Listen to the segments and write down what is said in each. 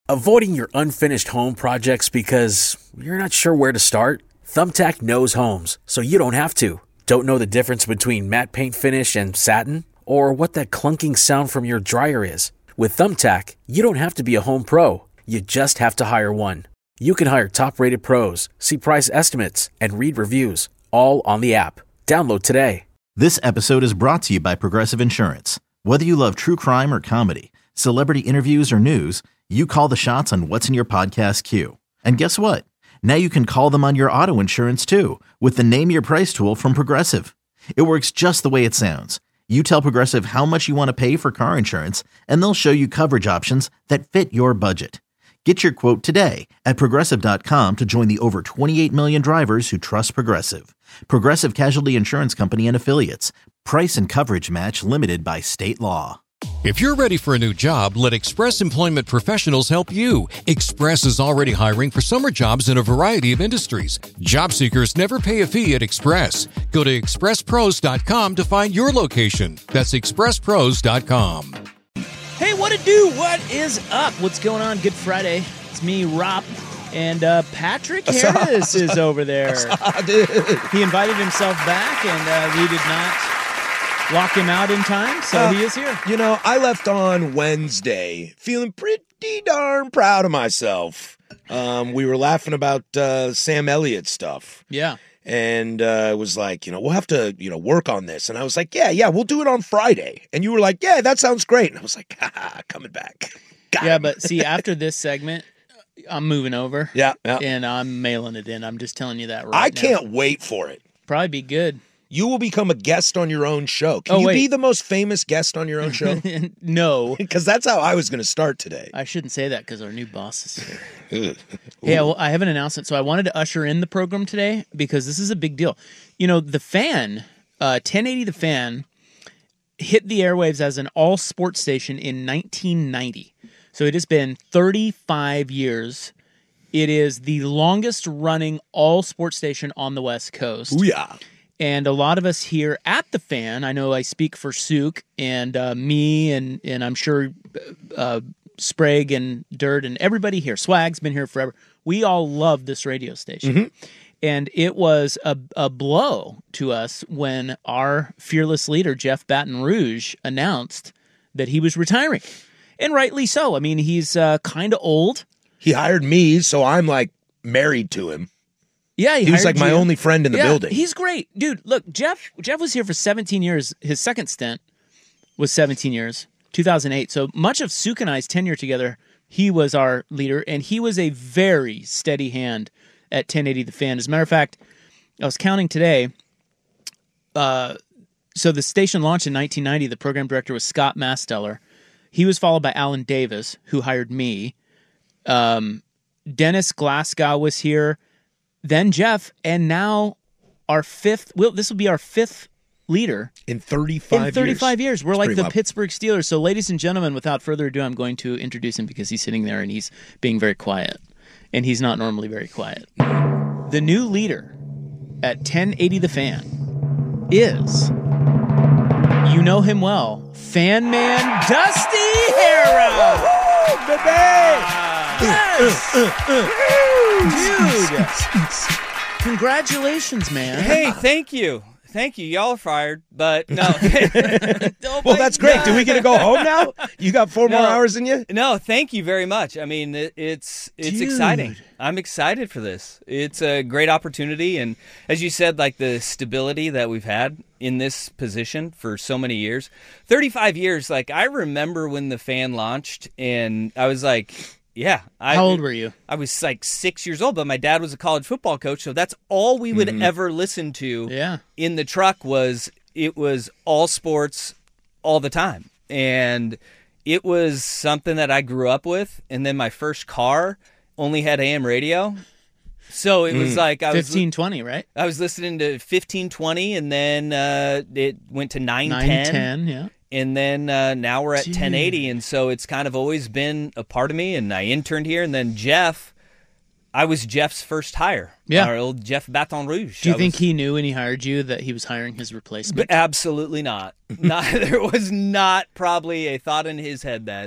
Avoiding your unfinished home projects because you're not sure where to start? Thumbtack knows homes, so you don't have to. Don't know the difference between matte paint finish and satin? Or what that clunking sound from your dryer is? With Thumbtack, you don't have to be a home pro. You just have to hire one. You can hire top-rated pros, see price estimates, and read reviews, all on the app. Download today. This episode is brought to you by Progressive Insurance. Whether you love true crime or comedy, celebrity interviews or news, you call the shots on what's in your podcast queue. And guess what? Now you can call them on your auto insurance too with the Name Your Price tool from Progressive. It works just the way it sounds. You tell Progressive how much you want to pay for car insurance, and they'll show you coverage options that fit your budget. Get your quote today at Progressive.com to join the over 28 million drivers who trust Progressive. Progressive Casualty Insurance Company and Affiliates. Price and coverage match limited by state law. If you're ready for a new job, let Express Employment Professionals help you. Express is already hiring for summer jobs in a variety of industries. Job seekers never pay a fee at Express. Go to expresspros.com to find your location. That's expresspros.com. Hey, what it do? What is up? What's going on? Good Friday. It's me, Rob, and Patrick Harris is over there. He invited himself back, and we did not lock him out in time, so he is here. You know, I left on Wednesday feeling pretty darn proud of myself. We were laughing about Sam Elliott stuff. Yeah. And it was like, we'll have to, work on this. And I was like, yeah, we'll do it on Friday. And you were like, yeah, that sounds great. And I was like, coming back. Got him. But see, after this segment, I'm moving over. Yeah. And I'm mailing it in. I'm just telling you that right now. I can't wait for it. Probably be good. You will become a guest on your own show. Can you be the most famous guest on your own show? No. Because that's how I was going to start today. I shouldn't say that because our new boss is here. Yeah, well, I have an announcement. So I wanted to usher in the program today because this is a big deal. The Fan, 1080 The Fan, hit the airwaves as an all-sports station in 1990. So it has been 35 years. It is the longest-running all-sports station on the West Coast. Booyah. And a lot of us here at The Fan, I know I speak for Souk and me and I'm sure Sprague and Dirt and everybody here, Swag's been here forever. We all love this radio station. Mm-hmm. And it was a blow to us when our fearless leader, Jeff Baton Rouge, announced that he was retiring. And rightly so. I mean, he's kind of old. He hired me, so I'm like married to him. Yeah, he was like my only friend in the building. He's great. Dude, look, Jeff was here for 17 years. His second stint was 17 years, 2008. So much of Souk and I's tenure together, he was our leader, and he was a very steady hand at 1080 The Fan. As a matter of fact, I was counting today. So the station launched in 1990. The program director was Scott Masteller. He was followed by Alan Davis, who hired me. Dennis Glasgow was here. Then Jeff, and now our fifth. Well, this will be our fifth leader in 35 years. We're like the Pittsburgh Steelers. So, ladies and gentlemen, without further ado, I'm going to introduce him because he's sitting there and he's being very quiet, and he's not normally very quiet. The new leader at 1080 The Fan is, you know him well, Fan Man Dusty Harah. Yes! Dude! Congratulations, man. Hey, thank you. Thank you. Y'all are fired, but no. Well, that's great. Do we get to go home now? You got 4 more hours in you? No, thank you very much. I mean, it's exciting. I'm excited for this. It's a great opportunity, and as you said, like the stability that we've had in this position for so many years. 35 years, like I remember when the Fan launched, and I was like, yeah. How old were you? I was like 6 years old, but my dad was a college football coach, so that's all we would ever listen to in the truck it was all sports all the time. And it was something that I grew up with, and then my first car only had AM radio. So it was like 1520, right? I was listening to 1520, and then it went to 910. 910, yeah. And then now we're at 1080, and so it's kind of always been a part of me, and I interned here. And then I was Jeff's first hire. Yeah. Our old Jeff Baton Rouge. Do you think he knew when he hired you that he was hiring his replacement? Absolutely not. There was not probably a thought in his head that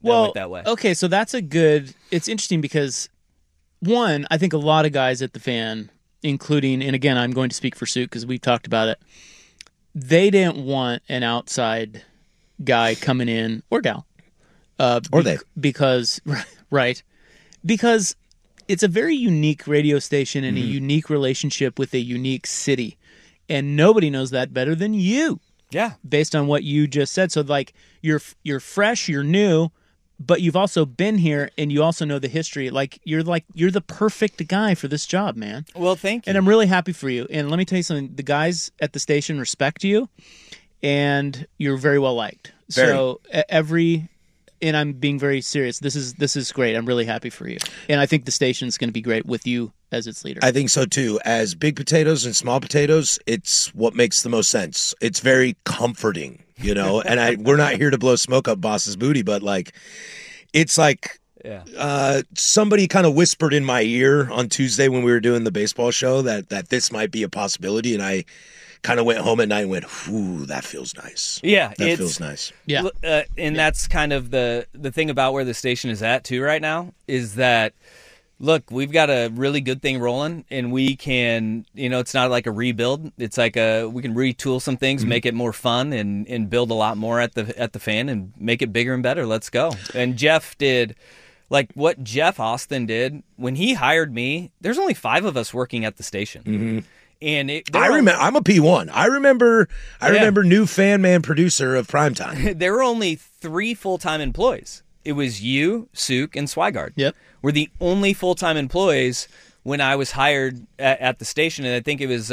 went that way. Okay, so that's it's interesting because, one, I think a lot of guys at the Fan, including, and again, I'm going to speak for Suk because we've talked about it, they didn't want an outside guy coming in, or gal. Because, right, because it's a very unique radio station and a unique relationship with a unique city. And nobody knows that better than you. Yeah. Based on what you just said. So, like, you're fresh, you're new, but you've also been here and you also know the history. You're the perfect guy for this job, man. Well, thank you. And I'm really happy for you. And let me tell you something. The guys at the station respect you, and you're very well liked. Very. So and I'm being very serious. This is great. I'm really happy for you. And I think the station's going to be great with you as its leader. I think so too. As big potatoes and small potatoes, it's what makes the most sense. It's very comforting, you know. And we're not here to blow smoke up Boss's booty, but it's like somebody kind of whispered in my ear on Tuesday when we were doing the baseball show that this might be a possibility, and I kind of went home at night and went, ooh, that feels nice. Yeah. That feels nice. Yeah. And that's kind of the thing about where the station is at, too, right now, is that, look, we've got a really good thing rolling, and we can, it's not like a rebuild. It's like we can retool some things, make it more fun, and build a lot more at the Fan and make it bigger and better. Let's go. And Jeff did, what Jeff Austin did, when he hired me, there's only 5 of us working at the station. Mm-hmm. And I remember. I'm a P1. I remember new fan man producer of Primetime. There were only 3 full-time employees. It was you, Suk, and Swigard. Yep. We're the only full-time employees when I was hired at the station, and I think it was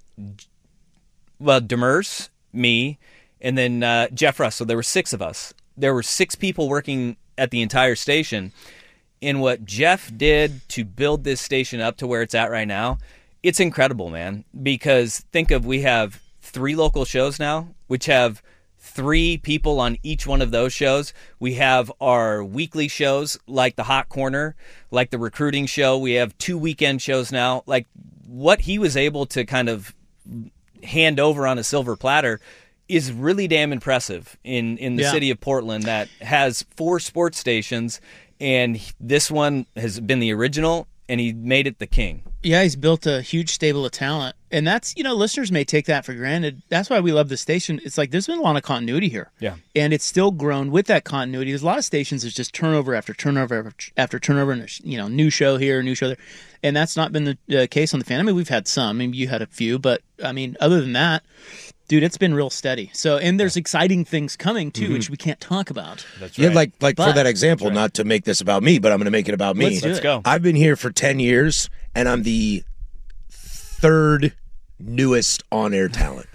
Demers, me, and then Jeff Russ. So there were 6 of us. There were 6 people working at the entire station. And what Jeff did to build this station up to where it's at right now, it's incredible, man, because we have 3 local shows now, which have 3 people on each one of those shows. We have our weekly shows like the Hot Corner, like the recruiting show. We have 2 weekend shows now. Like, what he was able to kind of hand over on a silver platter is really damn impressive in the city of Portland that has 4 sports stations, and this one has been the original, and he made it the king. Yeah, he's built a huge stable of talent. And that's, listeners may take that for granted. That's why we love the station. It's like there's been a lot of continuity here. Yeah. And it's still grown with that continuity. There's a lot of stations that's just turnover after turnover after turnover, and new show here, new show there. And that's not been the case on the Fan. I mean, we've had some. I mean, you had a few. But, I mean, other than that, dude, it's been real steady. So, and there's exciting things coming, too, which we can't talk about. That's right. Yeah, like for that example, not to make this about me, but I'm going to make it about me. Let's go. I've been here for 10 years, and I'm the 3rd newest on-air talent.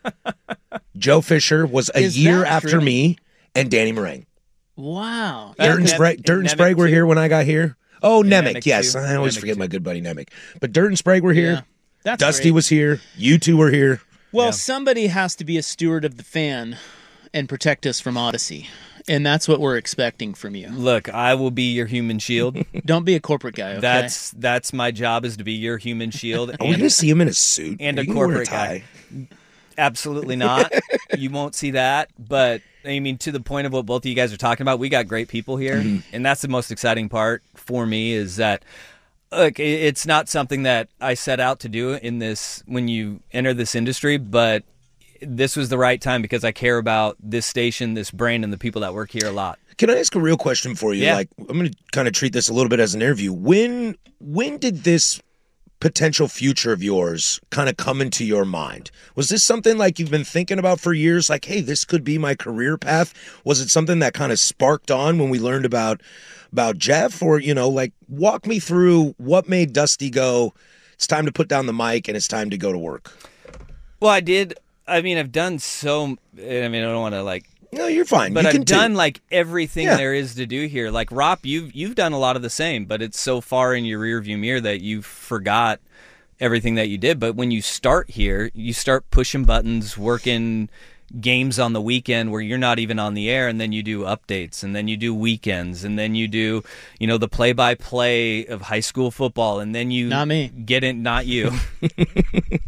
Joe Fisher was a year after me, and Danny Meringue. Wow. Dirt and Sprague were here when I got here. Oh, Nemec, yes. I always forget my good buddy Nemec. But Dirt and Sprague were here. Yeah. That's Dusty great. was here. You 2 were here. Well, somebody has to be a steward of the Fan and protect us from Odyssey. And that's what we're expecting from you. Look, I will be your human shield. Don't be a corporate guy, okay? That's my job, is to be your human shield. Are we going to see him in a suit? And a corporate guy. Absolutely not. You won't see that. But, I mean, to the point of what both of you guys are talking about, we got great people here. And that's the most exciting part for me, is that, look, it's not something that I set out to do when you enter this industry, but this was the right time because I care about this station, this brand, and the people that work here a lot. Can I ask a real question for you? Yeah. I'm going to kind of treat this a little bit as an interview. When did this potential future of yours kind of come into your mind? Was this something like you've been thinking about for years? Like, hey, this could be my career path? Was it something that kind of sparked on when we learned about Jeff? Or, walk me through what made Dusty go, it's time to put down the mic and it's time to go to work. Well, I did. I mean, I've done I don't want to No, you're fine. But I've done everything there is to do here. Like, Rop, you've done a lot of the same, but it's so far in your rearview mirror that you forgot everything that you did. But when you start here, you start pushing buttons, working games on the weekend where you're not even on the air, and then you do updates, and then you do weekends, and then you do, the play-by-play of high school football, and then you not me. Get in, not you.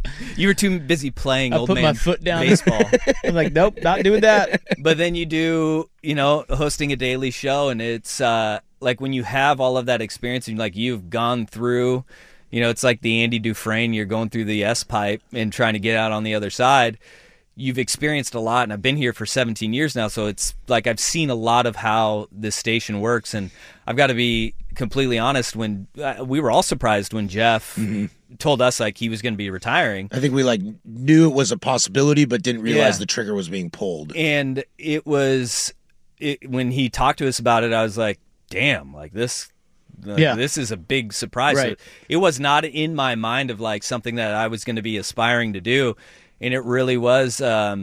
You were too busy playing old put man my foot down. baseball. I'm like, nope, not doing that. But then you do, hosting a daily show, and it's like when you have all of that experience and like you've gone through, it's like the Andy Dufresne, you're going through the S-pipe and trying to get out on the other side. You've experienced a lot, and I've been here for 17 years now, so it's like I've seen a lot of how this station works, and I've got to be completely honest, when we were all surprised when Jeff told us like he was going to be retiring. I think we knew it was a possibility, but didn't realize the trigger was being pulled. And when he talked to us about it, I was like, damn, like this is a big surprise. Right. So it was not in my mind of like something that I was going to be aspiring to do. And it really was,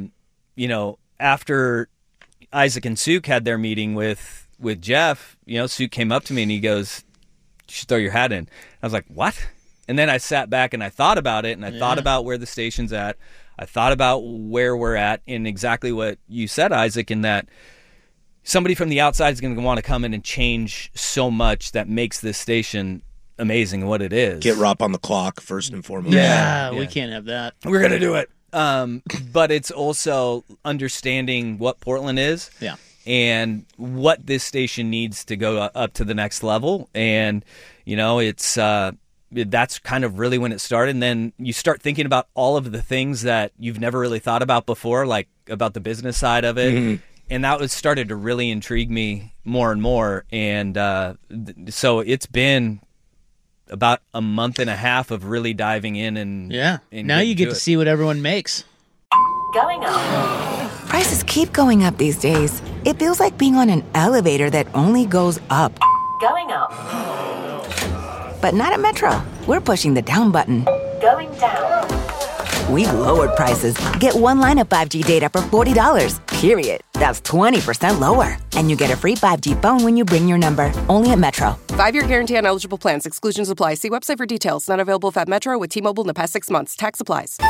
after Isaac and Suk had their meeting with Jeff, Suk came up to me and he goes, "You should throw your hat in." I was like, "What?" And then I sat back and I thought about it, and I thought about where the station's at. I thought about where we're at, and exactly what you said, Isaac, in that somebody from the outside is going to want to come in and change so much that makes this station amazing what it is. Get Rob on the clock, first and foremost. Yeah, we can't have that. We're going to do it. But it's also understanding what Portland is and what this station needs to go up to the next level. And, it's that's kind of really when it started. And then you start thinking about all of the things that you've never really thought about before, like about the business side of it. Mm-hmm. And that was started to really intrigue me more and more. And so it's been about a month and a half of really diving in and now you get to see what everyone makes. Going up. Prices keep going up these days. It feels like being on an elevator that only goes up. Going up. But not at Metro. We're pushing the down button. Going down. We've lowered prices. Get one line of 5G data for $40, period. That's 20% lower. And you get a free 5G phone when you bring your number. Only at Metro. 5-year guarantee on eligible plans. Exclusions apply. See website for details. Not available at Metro with T-Mobile in the past 6 months. Tax applies.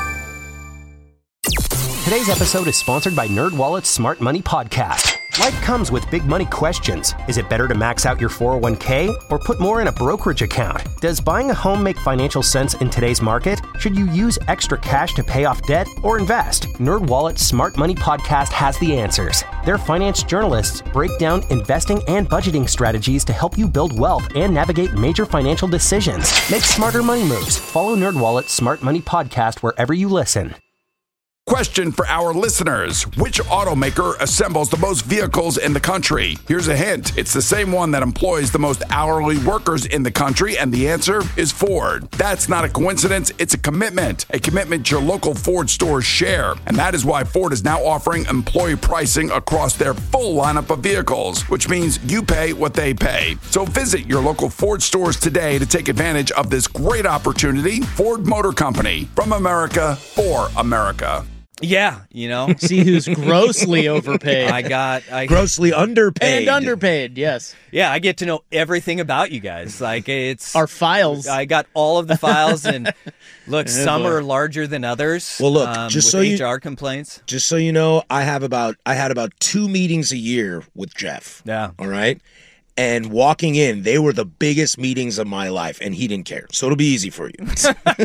Today's episode is sponsored by NerdWallet's Smart Money Podcast. Life comes with big money questions. Is it better to max out your 401k or put more in a brokerage account? Does buying a home make financial sense in today's market? Should you use extra cash to pay off debt or invest? NerdWallet's Smart Money Podcast has the answers. Their finance journalists break down investing and budgeting strategies to help you build wealth and navigate major financial decisions. Make smarter money moves. Follow NerdWallet's Smart Money Podcast wherever you listen. Question for our listeners. Which automaker assembles the most vehicles in the country? Here's a hint. It's the same one that employs the most hourly workers in the country, and the answer is Ford. That's not a coincidence. It's a commitment your local Ford stores share. And that is why Ford is now offering employee pricing across their full lineup of vehicles, which means you pay what they pay. So visit your local Ford stores today to take advantage of this great opportunity. Ford Motor Company, from America for America. Yeah, See who's grossly overpaid. I got grossly underpaid. And underpaid, yes. Yeah, I get to know everything about you guys. Like it's our files. I got all of the files, and look, some are larger than others. Well, look, just so HR complaints. Just so you know, I had about 2 meetings a year with Jeff. Yeah. All right. And walking in, they were the biggest meetings of my life, and he didn't care. So it'll be easy for you.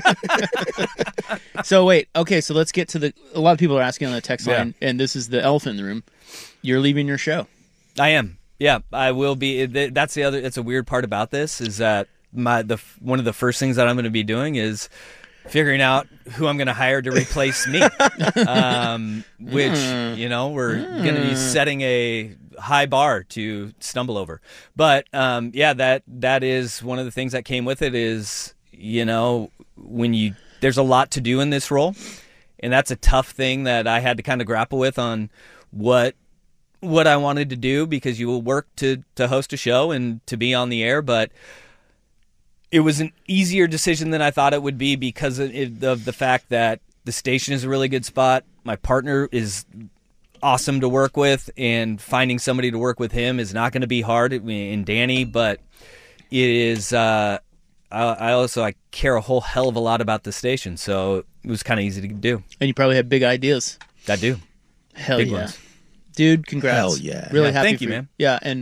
So wait, okay, so let's get to a lot of people are asking on the text line, and this is the elephant in the room. You're leaving your show. I am. Yeah, I will be. That's the other. It's a weird part about this is that one of the first things that I'm going to be doing is figuring out who I'm going to hire to replace me, which we're going to be setting a high bar to stumble over. But that is one of the things that came with it is when there's a lot to do in this role, and that's a tough thing that I had to kind of grapple with on what I wanted to do, because you will work to host a show and to be on the air, but it was an easier decision than I thought it would be because of the fact that the station is a really good spot. My partner is awesome to work with, and finding somebody to work with him is not going to be hard in Danny, but it is I care a whole hell of a lot about the station, so it was kind of easy to do. And you probably have big ideas. I do. Hell big yeah. ones. Dude, congrats. Hell yeah. Really happy thank for you, man. Yeah, and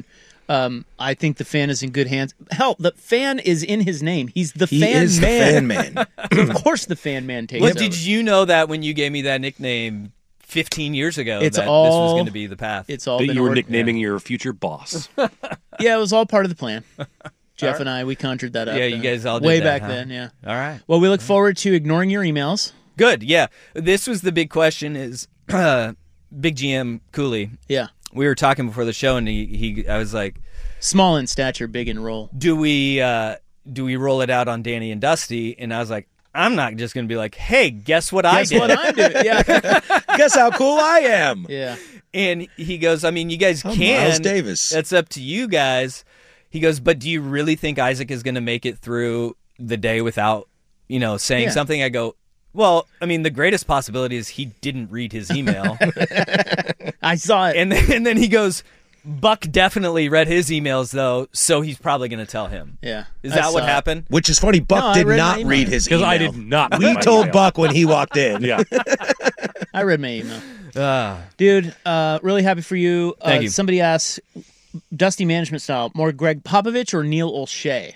I think the fan is in good hands. Hell, the fan is in his name. He's the He fan is man. the fan man. So of course the fan man takes Well, over. did you know that when you gave me that nickname 15 years ago, It's that this all- was going to be the path? It's all That been you were ordered. nicknaming your future boss. Yeah, it was all part of the plan. Jeff and I, we conjured that up. Yeah, you guys all did way that, back huh? then. Yeah. All right. Well, we look forward to ignoring your emails. Good. Yeah. This was the big question is Big GM Cooley. Yeah. We were talking before the show, and I was like, small in stature, big in role. Do we roll it out on Danny and Dusty? And I was like, I'm not just going to be like, hey, guess what I did? Guess what I'm doing? Yeah. Guess how cool I am. Yeah. And he goes, I mean, you guys I'm can. Miles Davis. That's up to you guys. He goes, but do you really think Isaac is going to make it through the day without, saying something? I go, well, I mean, the greatest possibility is he didn't read his email. I saw it. And then he goes, Buck definitely read his emails, though, so he's probably going to tell him. Yeah. Is that what happened? Which is funny. Buck No, I did read not my email. read his email. Because I did not. We read my told email. Buck when he walked in. Yeah. I read my email. Dude, really happy for you. Thank you. Somebody asks, Dusty management style, more Greg Popovich or Neil Olshey?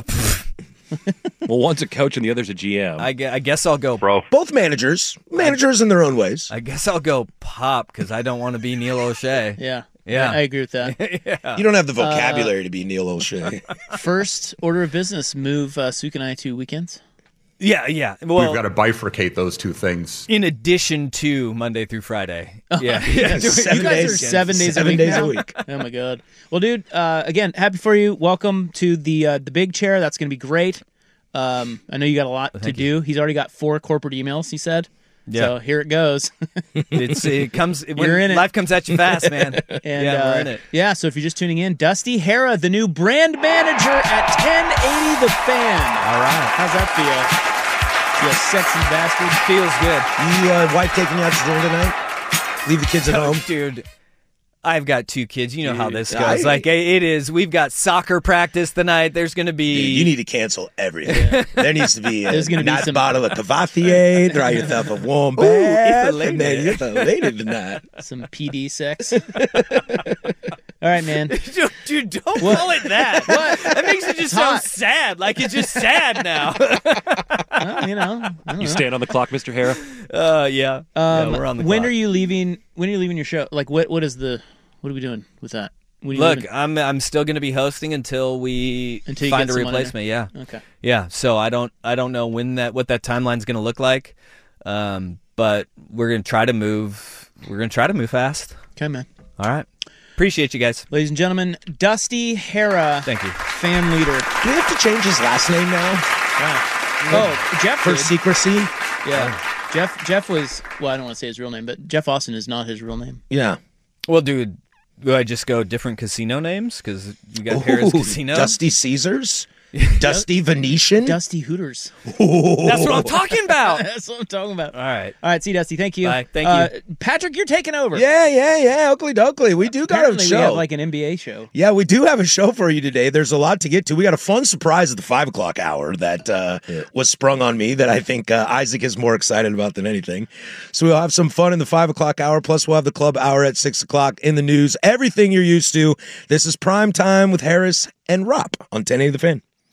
Well, one's a coach and the other's a GM. I guess I'll go, bro. Both managers in their own ways. I guess I'll go Pop because I don't want to be Neil O'Shea. Yeah. Yeah. I agree with that. You don't have the vocabulary to be Neil O'Shea. First order of business, move Suk and I to weekends. Yeah. Well, we've got to bifurcate those two things. in addition to Monday through Friday. Yeah. You guys are 7 days a week. Oh my god. Well, dude, again, happy for you. Welcome to the big chair. That's going to be great. I know you got a lot to do. He's already got 4 corporate emails, he said. Yeah. So here it goes. It comes when You're in it. life comes at you fast, man. And, we're in it. Yeah, so if you're just tuning in, Dusty Hara, the new brand manager at 1080 The Fan. All right. How's that feel? You sexy bastard. Feels good. You wife taking you out to dinner tonight? Leave the kids at home? Dude, I've got 2 kids. You know how this I- goes. It is. We've got soccer practice tonight. There's going to be. Dude, you need to cancel everything. There needs to be a There's gonna be nice some- bottle of Cavatier, throw yourself a warm bath, and then you're the lady tonight. Some PD sex. All right, man. Dude, don't call it that. What? That makes it just sound hot. sad. Like it's just sad now. Well, I don't know. You stand on the clock, Mr. Hara. Yeah. Yeah, we're on the when clock. are you leaving? When are you leaving your show? Like, what are we doing with that? When are you Look, leaving? I'm still going to be hosting until we Until you find get a someone in replacement. Yeah. Okay. Yeah. So I don't know what that timeline's going to look like, but we're going to try to move. We're going to try to move fast. Okay, man. All right. Appreciate you guys. Ladies and gentlemen, Dusty Hara. Thank you. Fan leader. Do we have to change his last name now? Oh, Jeff For did. secrecy? Yeah. Jeff was, well, I don't want to say his real name, but Jeff Austin is not his real name. Yeah. Well, dude, do I just go different casino names? Because you got Harris Casino. Dusty Caesars? Dusty Venetian? Dusty Hooters. That's what I'm talking about. That's what I'm talking about. All right. All right, see, Dusty, thank you. Bye. Thank you. Patrick, you're taking over. Yeah. Oakley Dokley. We do got a Apparently show. we have like an NBA show. Yeah, we do have a show for you today. There's a lot to get to. We got a fun surprise at the 5 o'clock hour that was sprung on me that I think Isaac is more excited about than anything. So we'll have some fun in the 5 o'clock hour. Plus, we'll have the club hour at 6 o'clock in the news. Everything you're used to. This is Prime Time with Harris and Ropp on 1080 The Fan.